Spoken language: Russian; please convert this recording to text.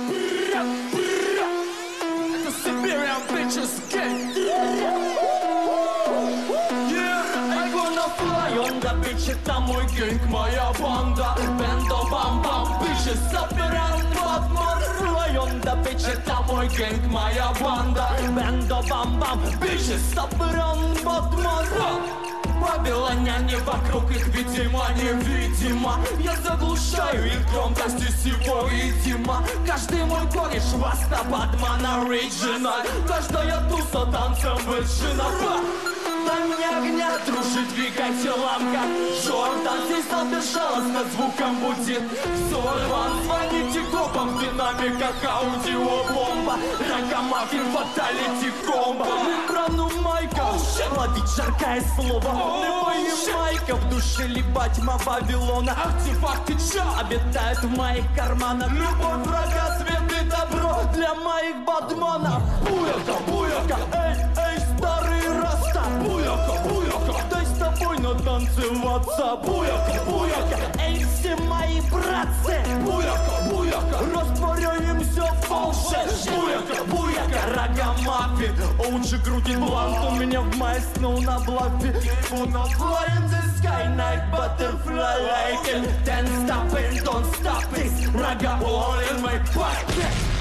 Это Siberian Bitches Gang. I gonna fly on the bitch, это мой гэнг, моя банда. Бендо бам-бам, bitches, собираем Батман. Fly on the bitch, это мой гэнг, моя банда. Бендо бам-бам, bitches, собираем Батман. Вавилоняне вокруг, их видимо, невидимо. Я заглушаю их громкость и всего видимо. Каждый мой кореш Васта Батман оригинал. Каждая туса танцем вершина. Дай мне огня, дружит двигатель ламка. Джордан здесь безжалостно звуком будет. Сорван, звоните копам, в динамиках аудиобомба. Ракомафин, фаталити комбо. Экрану майка, ловить жаркое слово. Мы боим майка, в душе либать Вавилона. Артефакты ча обитают в моих карманах. Любовь, врага, свет и добро для моих Батманов. Буяка, буяка, эй, эй, старый раста. Буяка, буяка, дай с тобой натанцеваться. Буяка, буяка, эй, все мои братцы. Буяка, буяка, растворяемся в фалше. Буяка, буяка, рагамаффин. Оучи крутит блант, у меня в майсну на блафе. Wanna fly in the sky, night butterfly like it. Then stop it, don't stop it. Raga all in my pocket.